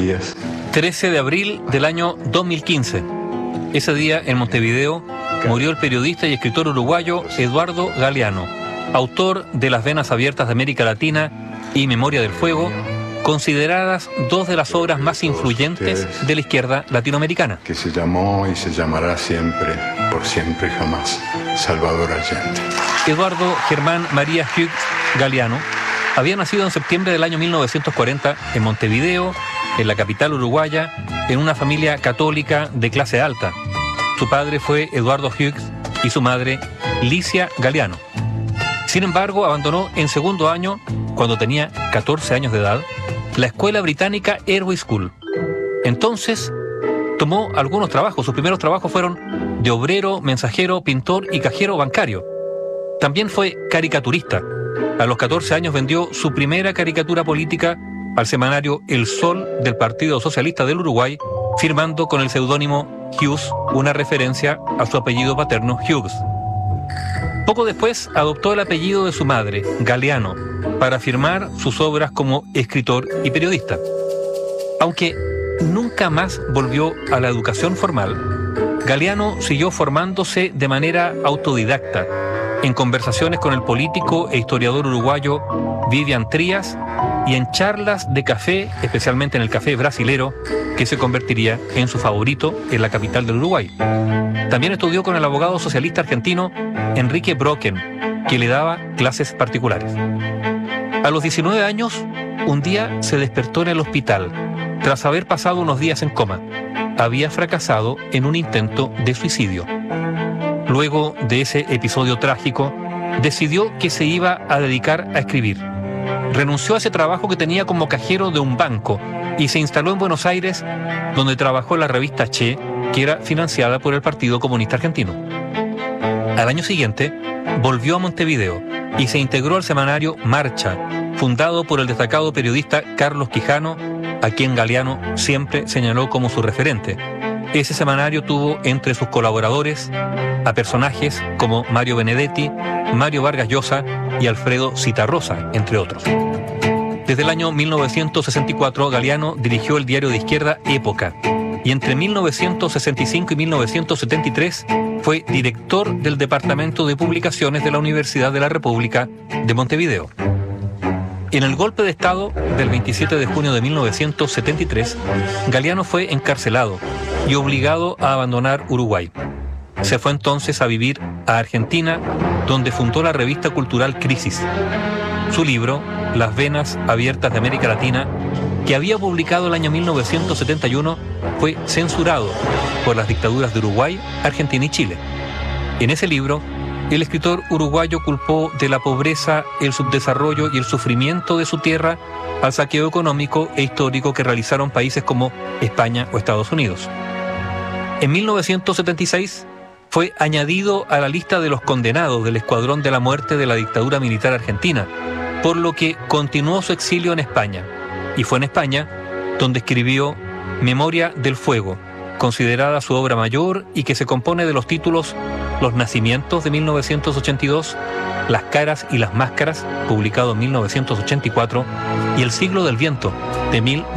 días. 13 de abril del año 2015. Ese día, en Montevideo, murió el periodista y escritor uruguayo Eduardo Galeano, autor de Las venas abiertas de América Latina y Memoria del fuego, consideradas dos de las obras más influyentes de la izquierda latinoamericana. Que se llamó y se llamará siempre, por siempre y jamás, Salvador Allende. Eduardo Germán María Hughes Galeano había nacido en septiembre del año 1940 en Montevideo, en la capital uruguaya, en una familia católica de clase alta. Su padre fue Eduardo Hughes y su madre Licia Galeano. Sin embargo, abandonó en segundo año, cuando tenía 14 años de edad, la escuela británica Airway School. Entonces, tomó algunos trabajos. Sus primeros trabajos fueron de obrero, mensajero, pintor y cajero bancario. También fue caricaturista. A los 14 años vendió su primera caricatura política al semanario El Sol del Partido Socialista del Uruguay, firmando con el seudónimo Hughes, una referencia a su apellido paterno Hughes. Poco después adoptó el apellido de su madre, Galeano, para firmar sus obras como escritor y periodista. Aunque nunca más volvió a la educación formal, Galeano siguió formándose de manera autodidacta, en conversaciones con el político e historiador uruguayo Vivian Trías y en charlas de café, especialmente en el café brasilero, que se convertiría en su favorito en la capital del Uruguay. También estudió con el abogado socialista argentino Enrique Brocken, que le daba clases particulares. A los 19 años, un día se despertó en el hospital, tras haber pasado unos días en coma. Había fracasado en un intento de suicidio. Luego de ese episodio trágico, decidió que se iba a dedicar a escribir. Renunció a ese trabajo que tenía como cajero de un banco y se instaló en Buenos Aires, donde trabajó en la revista Che, que era financiada por el Partido Comunista Argentino. Al año siguiente, volvió a Montevideo y se integró al semanario Marcha, fundado por el destacado periodista Carlos Quijano, a quien Galeano siempre señaló como su referente. Ese semanario tuvo entre sus colaboradores a personajes como Mario Benedetti, Mario Vargas Llosa y Alfredo Citarrosa, entre otros. Desde el año 1964, Galeano dirigió el diario de izquierda Época, y entre 1965 y 1973 fue director del Departamento de Publicaciones de la Universidad de la República de Montevideo. En el golpe de Estado del 27 de junio de 1973, Galeano fue encarcelado y obligado a abandonar Uruguay. Se fue entonces a vivir a Argentina, donde fundó la revista cultural Crisis. Su libro, Las venas abiertas de América Latina, que había publicado el año 1971, fue censurado por las dictaduras de Uruguay, Argentina y Chile. En ese libro, el escritor uruguayo culpó de la pobreza, el subdesarrollo y el sufrimiento de su tierra al saqueo económico e histórico que realizaron países como España o Estados Unidos. En 1976 fue añadido a la lista de los condenados del Escuadrón de la Muerte de la dictadura militar argentina, por lo que continuó su exilio en España. Y fue en España donde escribió Memoria del fuego, considerada su obra mayor y que se compone de los títulos Los nacimientos de 1982, Las caras y las máscaras, publicado en 1984, y El siglo del viento, de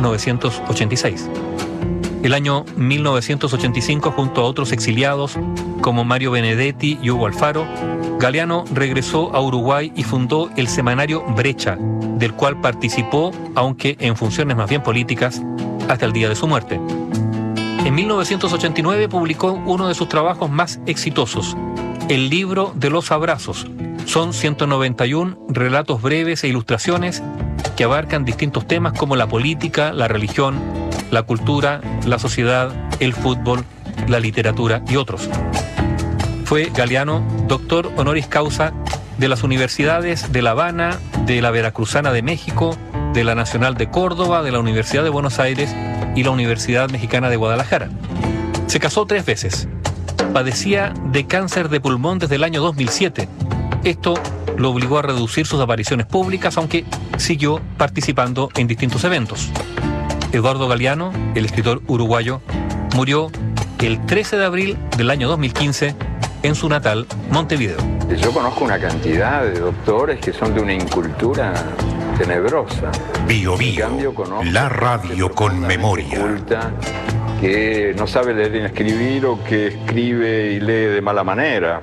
1986. El año 1985, junto a otros exiliados como Mario Benedetti y Hugo Alfaro, Galeano regresó a Uruguay y fundó el semanario Brecha, del cual participó, aunque en funciones más bien políticas, hasta el día de su muerte. En 1989 publicó uno de sus trabajos más exitosos, El libro de los abrazos. Son 191 relatos breves e ilustraciones que abarcan distintos temas como la política, la religión, la cultura, la sociedad, el fútbol, la literatura y otros. Fue Galeano doctor honoris causa de las universidades de La Habana, de la Veracruzana de México, de la Nacional de Córdoba, de la Universidad de Buenos Aires y la Universidad Mexicana de Guadalajara. Se casó 3 veces. Padecía de cáncer de pulmón desde el año 2007. Esto lo obligó a reducir sus apariciones públicas, aunque siguió participando en distintos eventos. Eduardo Galeano, el escritor uruguayo, murió el 13 de abril del año 2015 en su natal Montevideo. Yo conozco una cantidad de doctores que son de una incultura tenebrosa. Bio En cambio, Bio, conozco la gente radio con profundamente memoria. culta, que no sabe leer ni escribir o que escribe y lee de mala manera.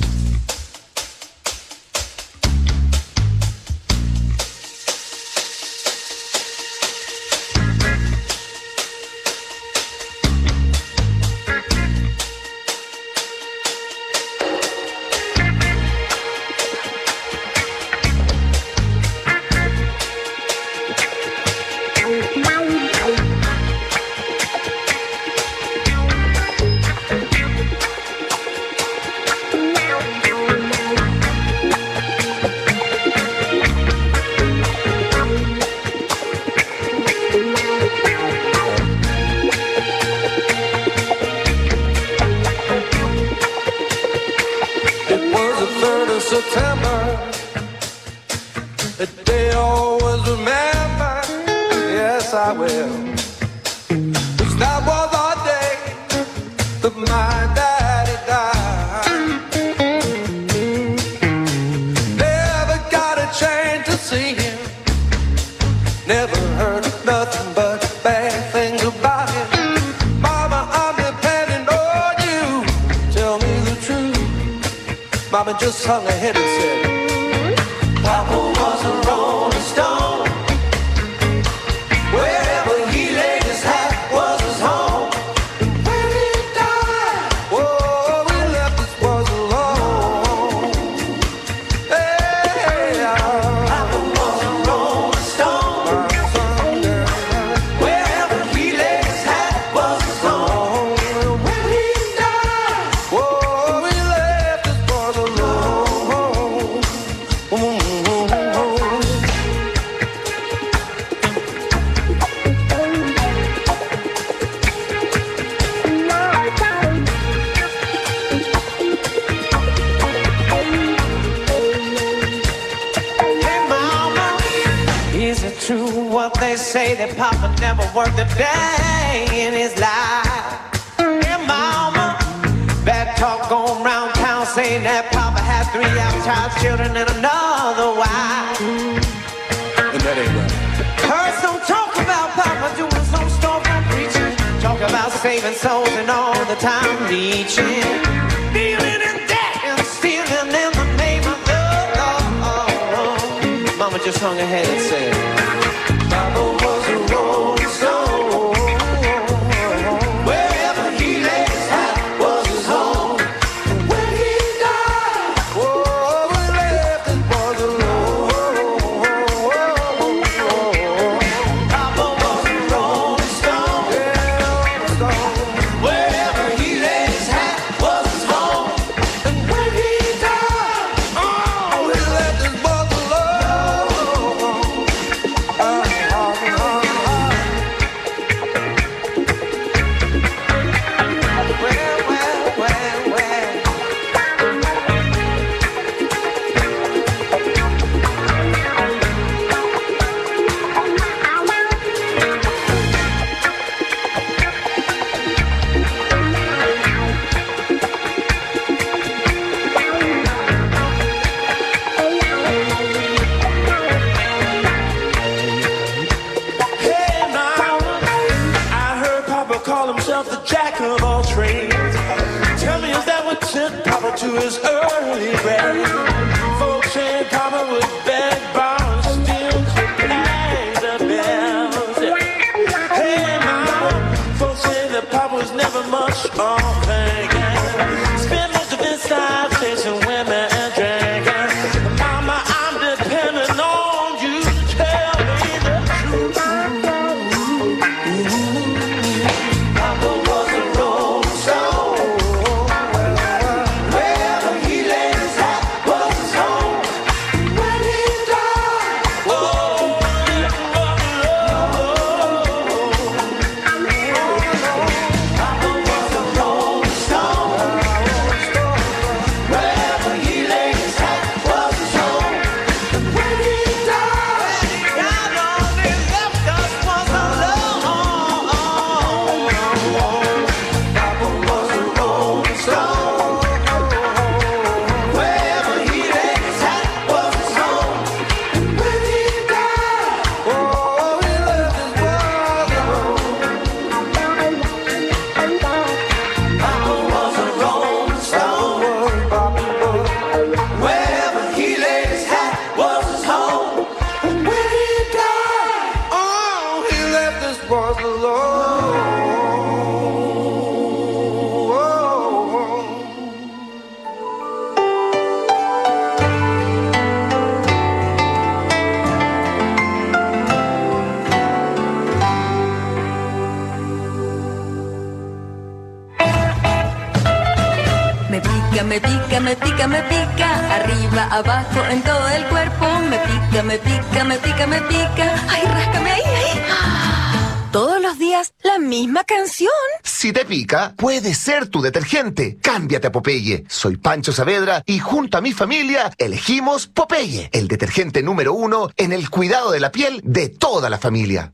September, a day I always remember. Yes, I will. 'Cause that was our day that my daddy died. Never got a chance to see him. Never heard nothing but bad things about him. Mama, I'm depending on you. Tell me the truth. Mama just hung her head and said, Papa was a rolling stone. Wherever he laid his hat was his home. When he died, oh, we left this was alone. Hey, Papa was a rolling stone. Wherever he laid his hat was his home. When he died, oh, we left this was alone. Hey mama, is it true what they say that Papa never worked a day in his life? Hey mama, that talk going round town saying that Papa had 3 outside children and another wife. And that ain't right. Heard some talk about Papa doing some storefront preaching. Talk about saving souls and all the time reaching. Dealing in debt and stealing in the name of the Lord. Mama just hung her head and said, Papa was a rolling stone. Wherever he laid his hat was his home. When he died, oh, we left this was alone. Papa was a rolling stone. Wherever he laid his hat was his home. And when he died, oh, we left this was alone. Hey mama, I heard Papa call himself the jack of all trades. Tell me, is that what took Papa to his early grave? Folks saying Papa would beg, borrow, steal to pay the bills. Hey mama, folks say that Papa was never much on thinking. Spent most of his time chasing women and drinking. Mama, I'm depending on you to tell me the truth. Papa was a rolling stone. Wherever he laid his hat was his home. When he died, oh, it was alone. Papa was a rolling was alone. Me pica, me pica, me pica, arriba, abajo, en todo el cuerpo. Me pica, me pica, me pica, me pica. Ay, ráscame ahí, ahí. Todos los días, la misma canción. Si te pica, puede ser tu detergente. Cámbiate a Popeye. Soy Pancho Saavedra y junto a mi familia elegimos Popeye, el detergente número 1 en el cuidado de la piel de toda la familia.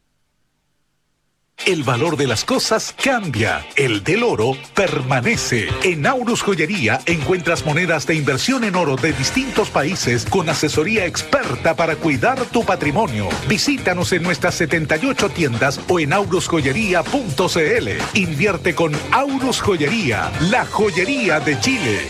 El valor de las cosas cambia, el del oro permanece. En Aurus Joyería encuentras monedas de inversión en oro de distintos países con asesoría experta para cuidar tu patrimonio. Visítanos en nuestras 78 tiendas o en aurusjoyería.cl. Invierte con Aurus Joyería, la joyería de Chile.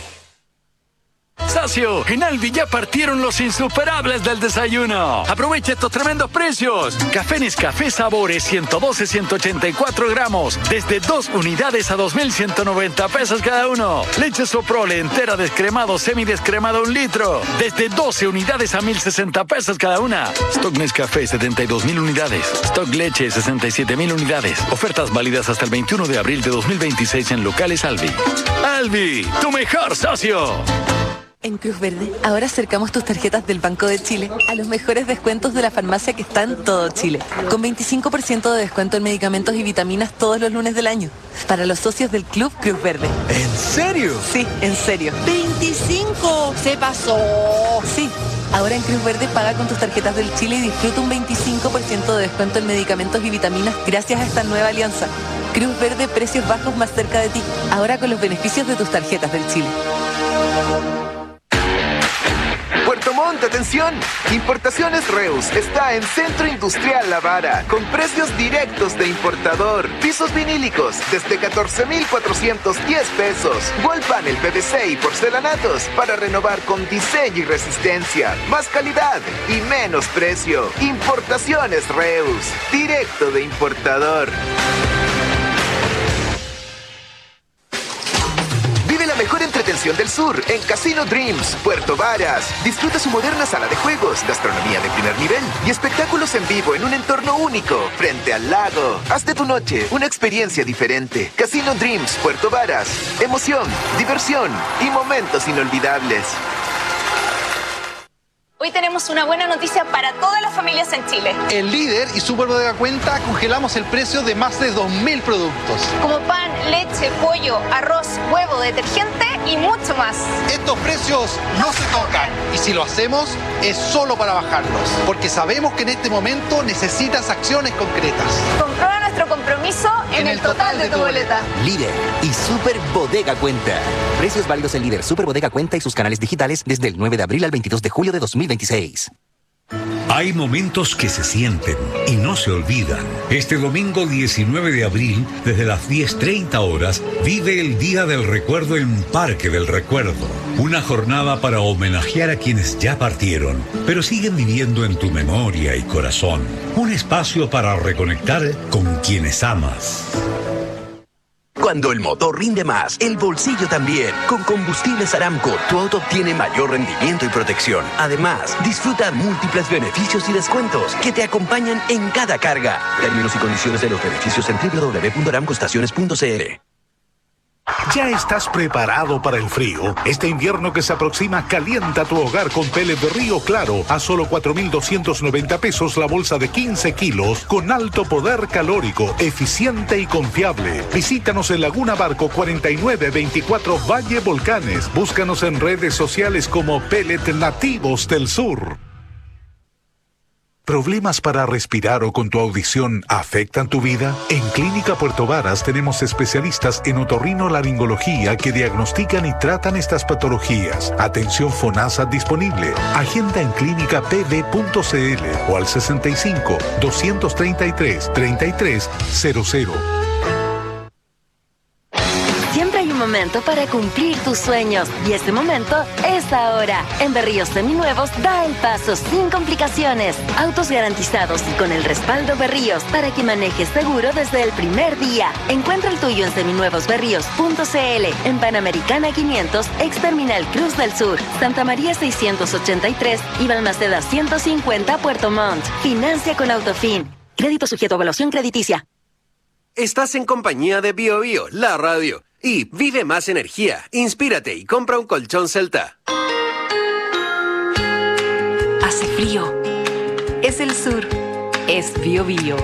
Socio, en Albi ya partieron los insuperables del desayuno. Aprovecha estos tremendos precios. Café Nescafé Sabores 112-184 gramos. Desde 2 unidades a 2,190 pesos cada uno. Leche Soprole entera descremado, semidescremado 1 litro. Desde 12 unidades a 1,060 pesos cada una. Stock Nescafé 72,000 unidades. Stock Leche 67,000 unidades. Ofertas válidas hasta el 21 de abril de 2026 en locales Albi. Albi, tu mejor socio. En Cruz Verde, ahora acercamos tus tarjetas del Banco de Chile a los mejores descuentos de la farmacia que está en todo Chile. Con 25% de descuento en medicamentos y vitaminas todos los lunes del año. Para los socios del Club Cruz Verde. ¿En serio? Sí, en serio. ¡25! ¡Se pasó! Sí. Ahora en Cruz Verde paga con tus tarjetas del Chile y disfruta un 25% de descuento en medicamentos y vitaminas gracias a esta nueva alianza. Cruz Verde, precios bajos más cerca de ti. Ahora con los beneficios de tus tarjetas del Chile. Puerto Montt, atención. Importaciones Reus está en Centro Industrial La Vara con precios directos de importador. Pisos vinílicos desde 14,410 pesos. Wall panel PVC y porcelanatos para renovar con diseño y resistencia. Más calidad y menos precio. Importaciones Reus, directo de importador. Mejor entretención del sur en Casino Dreams, Puerto Varas. Disfruta su moderna sala de juegos, gastronomía de primer nivel y espectáculos en vivo en un entorno único, frente al lago. Haz de tu noche una experiencia diferente. Casino Dreams, Puerto Varas. Emoción, diversión y momentos inolvidables. Hoy tenemos una buena noticia para todas las familias en Chile. En Líder y Super Bodega Cuenta congelamos el precio de más de 2,000 productos. Como pan, leche, pollo, arroz, huevo, detergente y mucho más. Estos precios no se tocan y si lo hacemos es solo para bajarlos. Porque sabemos que en este momento necesitas acciones concretas. Comprueba nuestro compromiso en el total de tu boleta. Líder y Super Bodega Cuenta. Precios válidos en Líder, Super Bodega Cuenta y sus canales digitales desde el 9 de abril al 22 de julio de 2026. Hay momentos que se sienten y no se olvidan. Este domingo 19 de abril, desde las 10:30 horas, vive el Día del Recuerdo en Parque del Recuerdo. Una jornada para homenajear a quienes ya partieron, pero siguen viviendo en tu memoria y corazón. Un espacio para reconectar con quienes amas. Cuando el motor rinde más, el bolsillo también. Con Combustibles Aramco, tu auto obtiene mayor rendimiento y protección. Además, disfruta múltiples beneficios y descuentos que te acompañan en cada carga. Términos y condiciones de los beneficios en www.aramcoestaciones.cl. ¿Ya estás preparado para el frío? Este invierno que se aproxima, calienta tu hogar con pellet de Río Claro a solo 4,290 pesos la bolsa de 15 kilos con alto poder calórico, eficiente y confiable. Visítanos en Laguna Barco 4924 Valle Volcanes. Búscanos en redes sociales como Pellet Nativos del Sur. ¿Problemas para respirar o con tu audición afectan tu vida? En Clínica Puerto Varas tenemos especialistas en otorrinolaringología que diagnostican y tratan estas patologías. Atención FONASA disponible. Agenda en clínicapv.cl o al 65-233-3300. Siempre hay un momento para cumplir tus sueños. Y ese momento es ahora. En Berríos Seminuevos, da el paso sin complicaciones. Autos garantizados y con el respaldo Berríos para que manejes seguro desde el primer día. Encuentra el tuyo en seminuevosberríos.cl, en Panamericana 500, ex Terminal Cruz del Sur, Santa María 683 y Balmaceda 150, Puerto Montt. Financia con Autofin. Crédito sujeto a evaluación crediticia. Estás en compañía de BioBio, la radio. Y vive más energía, inspírate y compra un colchón Celta. Hace frío. Es el sur. Es BioBio.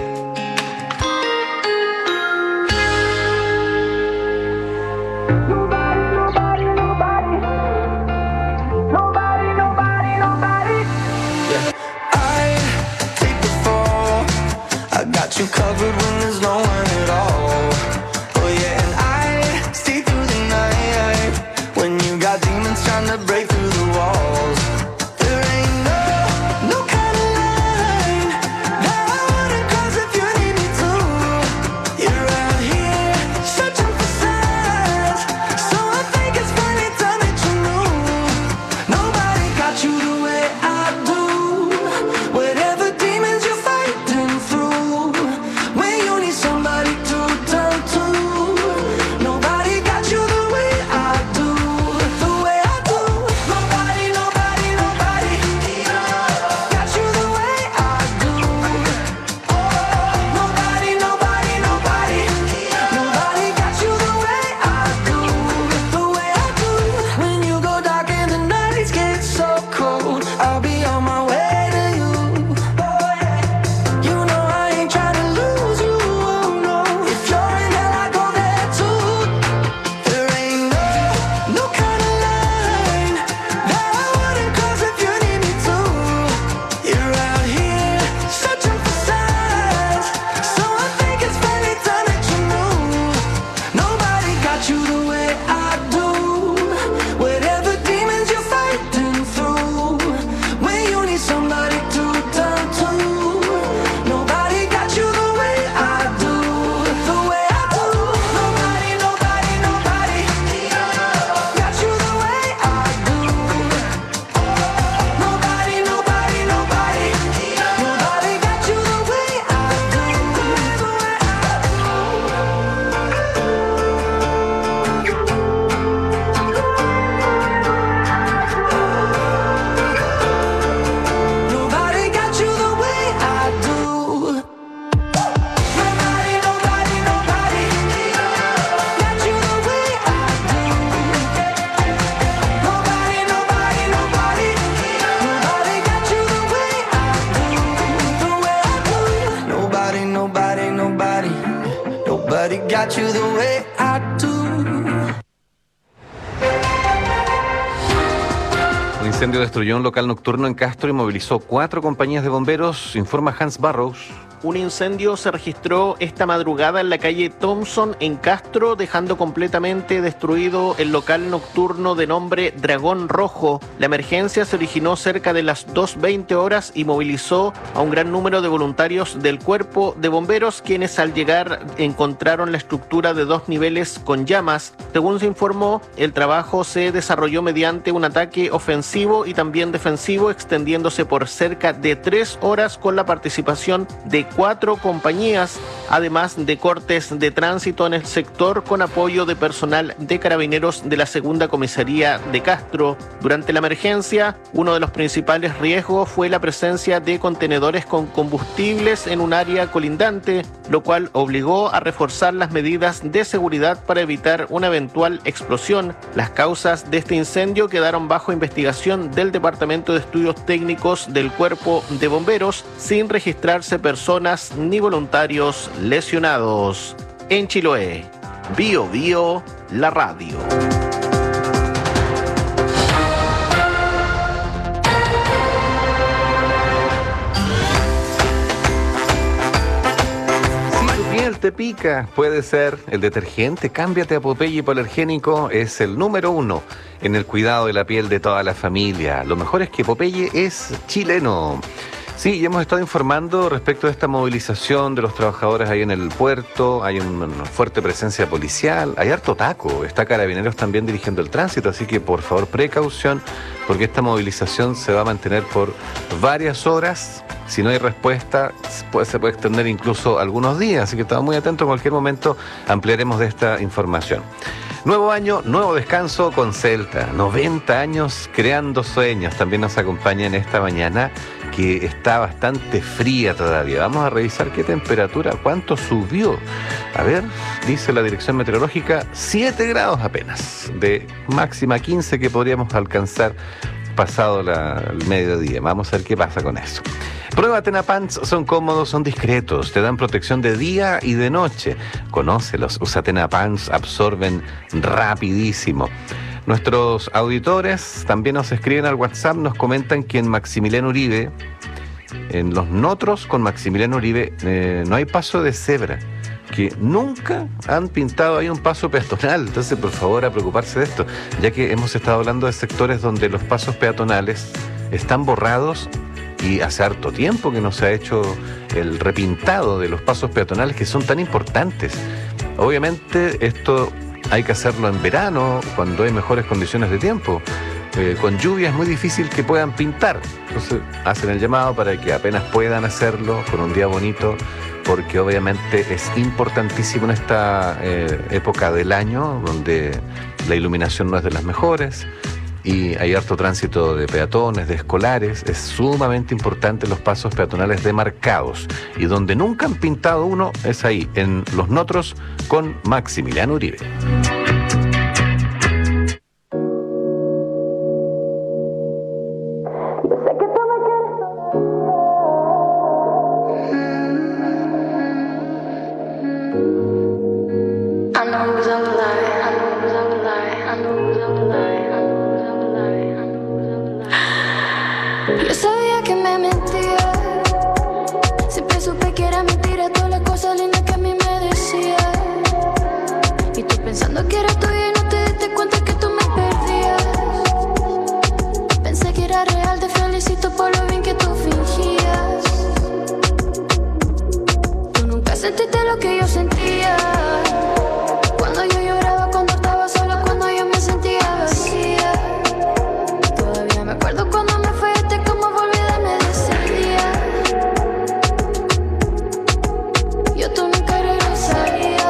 You covered when there's no one at all. Oh yeah, and I stay through the night when you got demons trying to break through the walls. There ain't no kind of line that I wouldn't cross if you need me to. You're out here searching for signs, so I think it's finally time that you knew. Nobody got you the way I do. Whatever demons you're fighting through. Un incendio destruyó un local nocturno en Castro y movilizó 4 compañías de bomberos, informa Hans Barrows. Un incendio se registró esta madrugada en la calle Thompson en Castro, dejando completamente destruido el local nocturno de nombre Dragón Rojo. La emergencia se originó cerca de las 2:20 horas y movilizó a un gran número de voluntarios del cuerpo de bomberos, quienes al llegar encontraron la estructura de 2 niveles con llamas. Según se informó, el trabajo se desarrolló mediante un ataque ofensivo y también defensivo, extendiéndose por cerca de 3 horas con la participación de 4 compañías, además de cortes de tránsito en el sector con apoyo de personal de carabineros de la segunda comisaría de Castro. Durante la emergencia, uno de los principales riesgos fue la presencia de contenedores con combustibles en un área colindante, lo cual obligó a reforzar las medidas de seguridad para evitar una eventual explosión. Las causas de este incendio quedaron bajo investigación del Departamento de Estudios Técnicos del Cuerpo de Bomberos, sin registrarse personas ni voluntarios lesionados. En Chiloé, BioBio, la radio. Te pica, puede ser el detergente. Cámbiate a Popeye Hipoalergénico, es el número 1 en el cuidado de la piel de toda la familia. Lo mejor es que Popeye es chileno. Sí, y hemos estado informando respecto de esta movilización de los trabajadores ahí en el puerto. Hay una fuerte presencia policial, hay harto taco, está Carabineros también dirigiendo el tránsito, así que por favor precaución, porque esta movilización se va a mantener por varias horas. Si no hay respuesta, se puede extender incluso algunos días, así que estamos muy atentos. En cualquier momento ampliaremos de esta información. Nuevo año, nuevo descanso con Celta. 90 años creando sueños. También nos acompaña en esta mañana, que está bastante fría todavía. Vamos a revisar qué temperatura, cuánto subió. A ver, dice la dirección meteorológica, 7 grados apenas, de máxima 15 que podríamos alcanzar pasado el mediodía. Vamos a ver qué pasa con eso. Prueba Tenapants, son cómodos, son discretos, te dan protección de día y de noche. Conócelos, usa Tenapants, absorben rapidísimo. Nuestros auditores también nos escriben al WhatsApp, nos comentan que en Maximiliano Uribe, en los Notros con Maximiliano Uribe, no hay paso de cebra, que nunca han pintado ahí un paso peatonal. Entonces, por favor, a preocuparse de esto, ya que hemos estado hablando de sectores donde los pasos peatonales están borrados y hace harto tiempo que no se ha hecho el repintado de los pasos peatonales, que son tan importantes. Obviamente esto hay que hacerlo en verano, cuando hay mejores condiciones de tiempo. Con lluvia es muy difícil que puedan pintar. Entonces hacen el llamado para que apenas puedan hacerlo con un día bonito, porque obviamente es importantísimo en esta época del año, donde la iluminación no es de las mejores y hay harto tránsito de peatones, de escolares. Es sumamente importante los pasos peatonales demarcados, y donde nunca han pintado uno es ahí, en Los Notros con Maximiliano Uribe. Yo sabía que me mentía, siempre supe que era mentira todas las cosas lindas que a mí me decía. Y tú pensando que era tuya y no te diste cuenta que tú me perdías. Pensé que era real, te felicito por lo bien que tú fingías. Tú nunca sentiste lo que yo sentía, cuando yo lloraba, cuando estaba sola, cuando yo me sentía vacía. Todavía me acuerdo cuando me fuiste, cómo volví a darme de ese día. Yo tú nunca regresaría.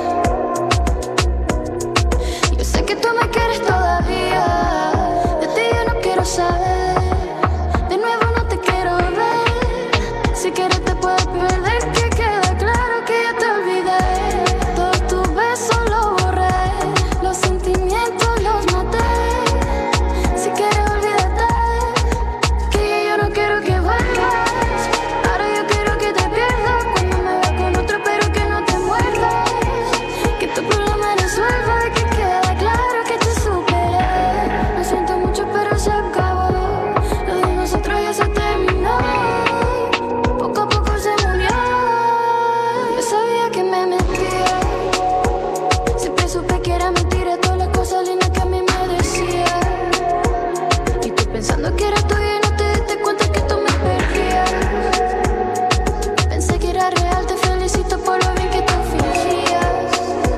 Yo sé que tú me quieres todavía, de ti yo no quiero saber. De nuevo no te quiero ver, si quieres te puedes perder. Que queda claro que ya te olvidé. Todos tus besos los borré, los sentimientos los maté. Si quieres olvídate, que yo no quiero que vuelvas. Ahora yo quiero que te pierdas, cuando me veas con otro pero que no te muerdas. Que tu problema resuelva, que queda claro que te superé. Lo siento mucho pero se acabó, lo de nosotros ya se terminó. Poco a poco se murió. Yo sabía que me mentía, siempre supe que era mentira todas las cosas lindas que a mí me decía. Y tú pensando que era tuya y no te diste cuenta que tú me perdías. Pensé que era real, te felicito por lo bien que tú fingías.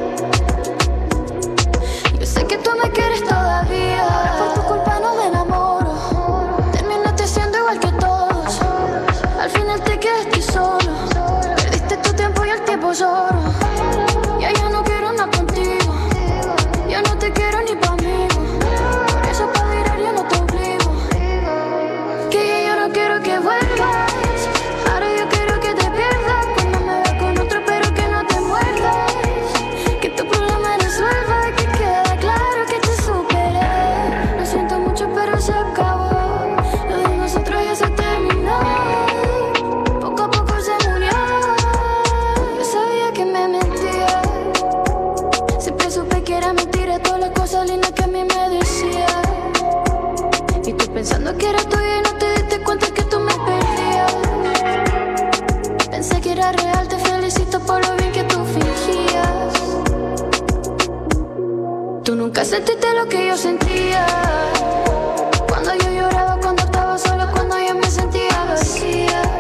Yo sé que tú me quieres todavía, por tu culpa no me enamoro. Terminaste siendo igual que todos, al final te quedaste solo. Perdiste tu tiempo y el tiempo lloro. Ya yo no quiero nada contigo, ya no te quiero ni pa' mí. Por eso pa' mirar yo no te obligo, que yo no quiero que vuelvas. Ahora yo quiero que te pierdas, cuando me veas con otro pero que no te muerdas. Que tu problema resuelva, que queda claro que te superé. Lo siento mucho pero se acabó, lo de nosotros ya se terminó. Poco a poco se murió. Yo sabía que me mentía, siempre supe que era mentira todas las cosas lindas que a mí me decía. Y tú pensando que era tuya y no te diste cuenta que tú me perdías. Pensé que era real, te felicito por lo bien que tú fingías. Tú nunca sentiste lo que yo sentía, cuando yo lloraba, cuando estaba sola, cuando yo me sentía vacía.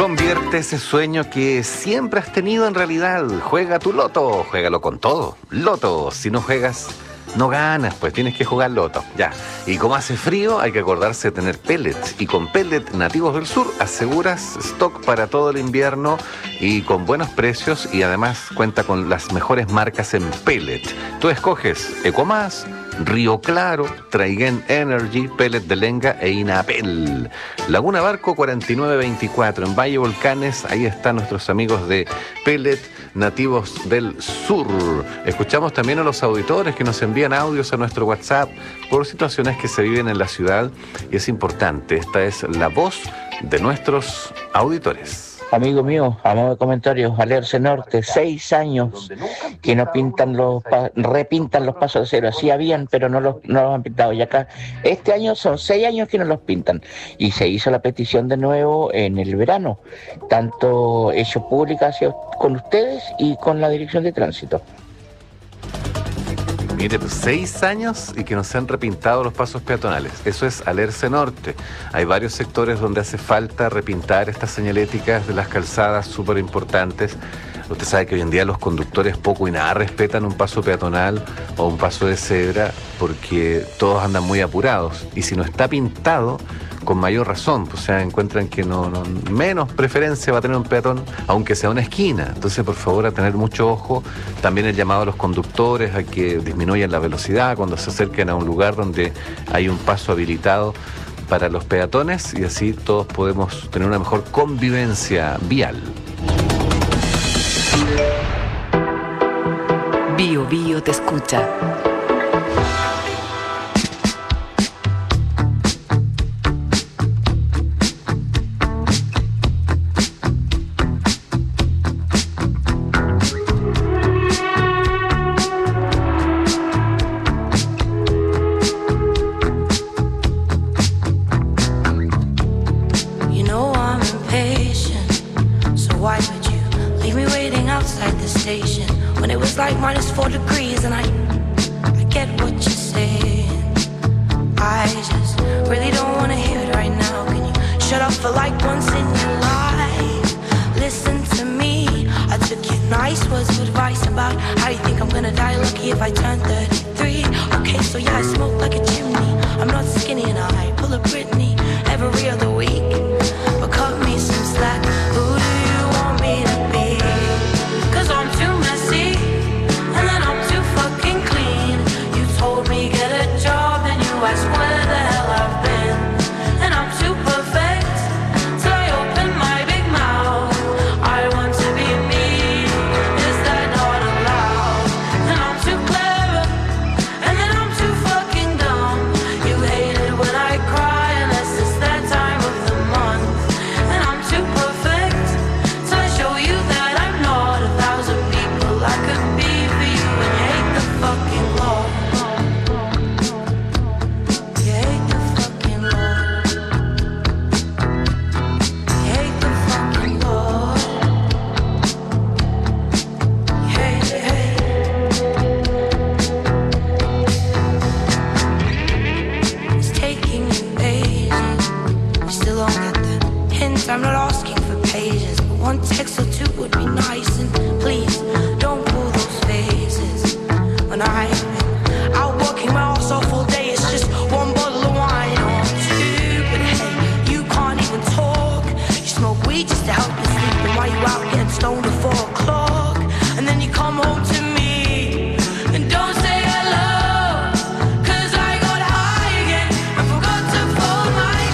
Convierte ese sueño que siempre has tenido en realidad. Juega tu loto, juégalo con todo. Loto, si no juegas, no ganas, pues tienes que jugar loto. Ya. Y como hace frío, hay que acordarse de tener pellets. Y con pellets nativos del sur aseguras stock para todo el invierno y con buenos precios, y además cuenta con las mejores marcas en pellet. Tú escoges Ecomás, Río Claro, Traiguén Energy, Pellet de Lenga e Inapel. Laguna Barco 4924 en Valle Volcanes. Ahí están nuestros amigos de Pellet nativos del sur. Escuchamos también a los auditores que nos envían audios a nuestro WhatsApp por situaciones que se viven en la ciudad, y es importante. Esta es la voz de nuestros auditores. Amigo mío, a modo de comentario, Alerce Norte, 6 años que no pintan repintan los pasos de cero. Así habían, pero no los han pintado. Y acá, este año son 6 años que no los pintan. Y se hizo la petición de nuevo en el verano, tanto hecho pública con ustedes y con la Dirección de Tránsito. Mire, 6 años y que no se han repintado los pasos peatonales. Eso es Alerce Norte. Hay varios sectores donde hace falta repintar estas señaléticas de las calzadas súper importantes. Usted sabe que hoy en día los conductores poco y nada respetan un paso peatonal o un paso de cebra porque todos andan muy apurados. Y si no está pintado, con mayor razón, o sea, encuentran que menos preferencia va a tener un peatón, aunque sea una esquina. Entonces, por favor, a tener mucho ojo. También el llamado a los conductores a que disminuyan la velocidad cuando se acerquen a un lugar donde hay un paso habilitado para los peatones, y así todos podemos tener una mejor convivencia vial. Bio Bio te escucha.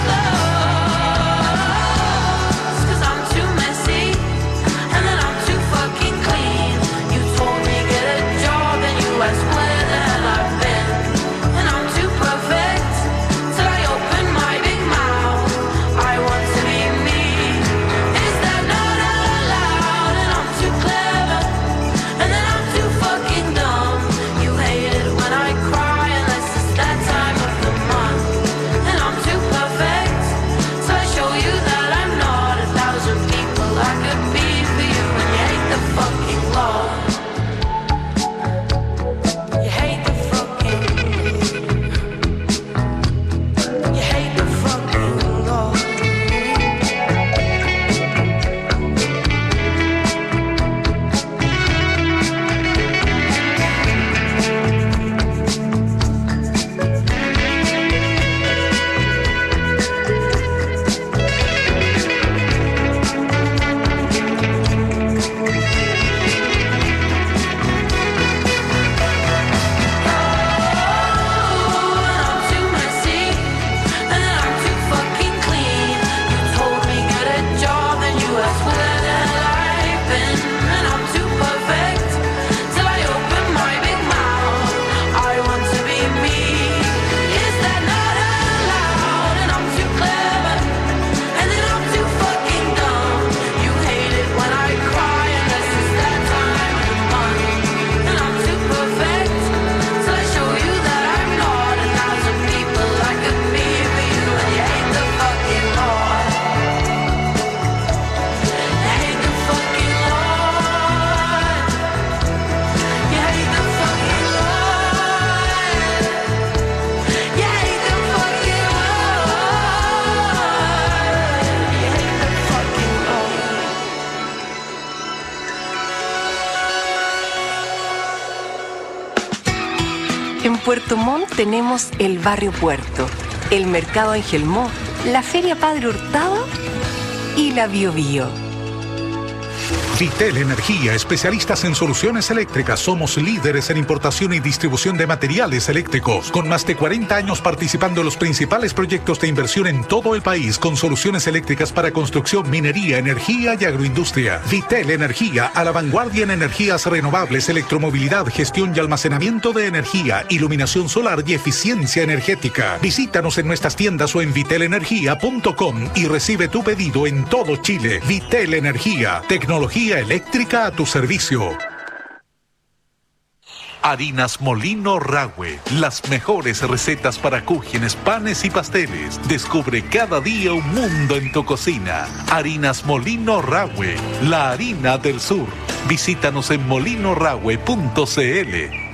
Too Puerto Montt tenemos el Barrio Puerto, el Mercado Angelmó, la Feria Padre Hurtado y la Bio Bio. Vitel Energía, especialistas en soluciones eléctricas. Somos líderes en importación y distribución de materiales eléctricos, con más de 40 años participando en los principales proyectos de inversión en todo el país, con soluciones eléctricas para construcción, minería, energía y agroindustria. Vitel Energía, a la vanguardia en energías renovables, electromovilidad, gestión y almacenamiento de energía, iluminación solar y eficiencia energética. Visítanos en nuestras tiendas o en vitelenergia.com y recibe tu pedido en todo Chile. Vitel Energía, tecnología eléctrica a tu servicio. Harinas Molino Rahue, las mejores recetas para cúgenes, panes y pasteles. Descubre cada día un mundo en tu cocina. Harinas Molino Rahue, la harina del sur. Visítanos en molinorahue.cl.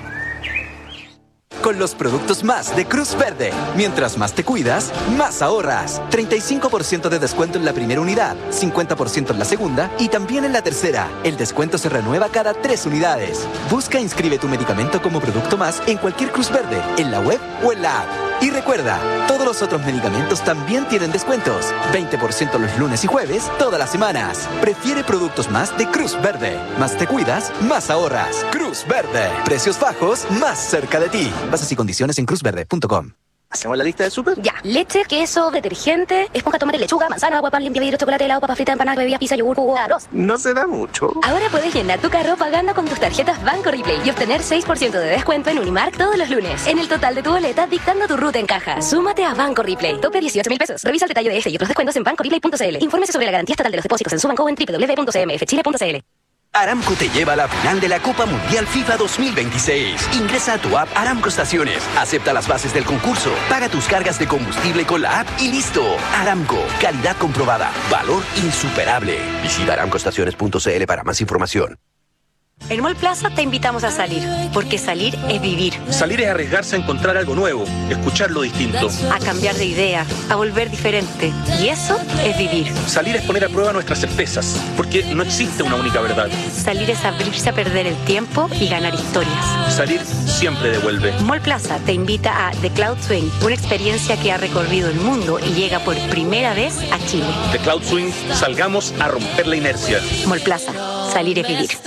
Con los productos más de Cruz Verde. Mientras más te cuidas, más ahorras. 35% de descuento en la primera unidad, 50% en la segunda y también en la tercera. El descuento se renueva cada 3 unidades. Busca e inscribe tu medicamento como producto más en cualquier Cruz Verde, en la web o en la app. Y recuerda, todos los otros medicamentos también tienen descuentos. 20% los lunes y jueves, todas las semanas. Prefiere productos más de Cruz Verde. Más te cuidas, más ahorras. Cruz Verde. Precios bajos, más cerca de ti. Bases y condiciones en cruzverde.com. ¿Hacemos la lista de súper? Ya. Leche, queso, detergente, esponja, tomate, lechuga, manzana, agua, pan, limpia, vidrio, chocolate, helado, papa frita, empanadas, bebidas, pizza, yogur, jugo, arroz. No se da mucho. Ahora puedes llenar tu carro pagando con tus tarjetas Banco Replay y obtener 6% de descuento en Unimark todos los lunes. En el total de tu boleta, dictando tu ruta en caja. Súmate a Banco Replay. Tope 18.000 pesos. Revisa el detalle de este y otros descuentos en bancoreplay.cl. Infórmese sobre la garantía estatal de los depósitos en su banco o en www.cmfchile.cl. Aramco te lleva a la final de la Copa Mundial FIFA 2026. Ingresa a tu app Aramco Estaciones, acepta las bases del concurso, paga tus cargas de combustible con la app y listo. Aramco, calidad comprobada, valor insuperable. Visita aramcoestaciones.cl para más información. En Mall Plaza te invitamos a salir, porque salir es vivir. Salir es arriesgarse a encontrar algo nuevo, escuchar lo distinto. A cambiar de idea, a volver diferente. Y eso es vivir. Salir es poner a prueba nuestras certezas, porque no existe una única verdad. Salir es abrirse a perder el tiempo y ganar historias. Salir siempre devuelve. Mall Plaza te invita a The Cloud Swing, una experiencia que ha recorrido el mundo y llega por primera vez a Chile. The Cloud Swing, salgamos a romper la inercia. Mall Plaza, salir es vivir.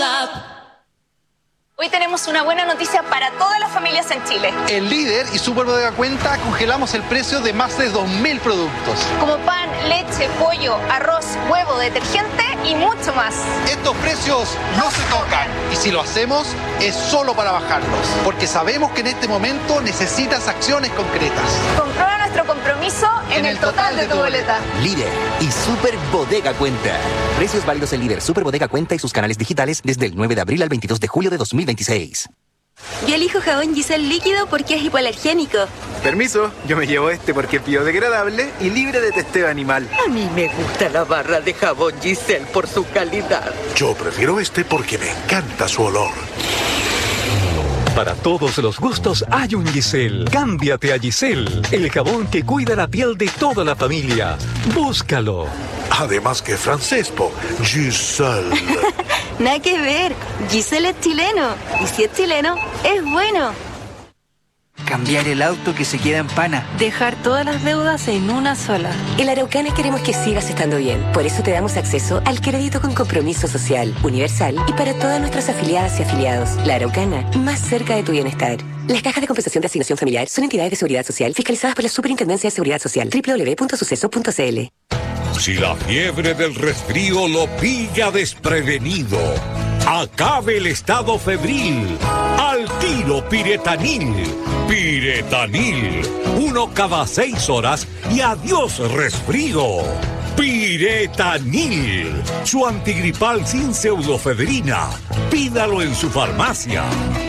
Hoy tenemos una buena noticia para todas las familias en Chile. En Líder y Super Bodega Cuenta congelamos el precio de más de 2.000 productos. Como pan, leche, pollo, arroz, huevo, detergente y mucho más. Estos precios no se tocan y si lo hacemos es solo para bajarlos, porque sabemos que en este momento necesitas acciones concretas. Comprueba nuestro compromiso en el total de tu boleta. Líder y Super Bodega Cuenta. Precios válidos en Líder, Super Bodega Cuenta y sus canales digitales desde el 9 de abril al 22 de julio de 2026. Yo elijo jabón Giselle líquido porque es hipoalergénico. Permiso, yo me llevo este porque es biodegradable y libre de testeo animal. A mí me gusta la barra de jabón Giselle por su calidad. Yo prefiero este porque me encanta su olor. Para todos los gustos hay un Giselle. Cámbiate a Giselle, el jabón que cuida la piel de toda la familia. Búscalo. Además que francés, Giselle. Nada que ver. Giselle es chileno. Y si es chileno, es bueno. Cambiar el auto que se queda en pana. Dejar todas las deudas en una sola. En Araucana queremos que sigas estando bien. Por eso te damos acceso al crédito con compromiso social, universal y para todas nuestras afiliadas y afiliados. La Araucana, más cerca de tu bienestar. Las cajas de compensación de asignación familiar son entidades de seguridad social fiscalizadas por la Superintendencia de Seguridad Social. www.suceso.cl. Si la fiebre del resfrío lo pilla desprevenido, acabe el estado febril. Al tiro Piretanil. Piretanil. 1 cada 6 horas y adiós resfrío. Piretanil. Su antigripal sin pseudofedrina. Pídalo en su farmacia.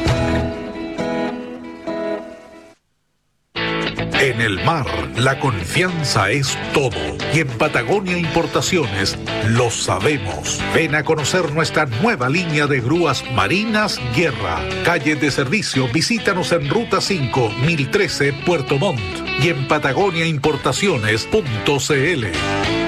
En el mar, la confianza es todo. Y en Patagonia Importaciones lo sabemos. Ven a conocer nuestra nueva línea de grúas marinas Guerra. Calle de servicio, visítanos en Ruta 5, 1013, Puerto Montt. Y en patagoniaimportaciones.cl.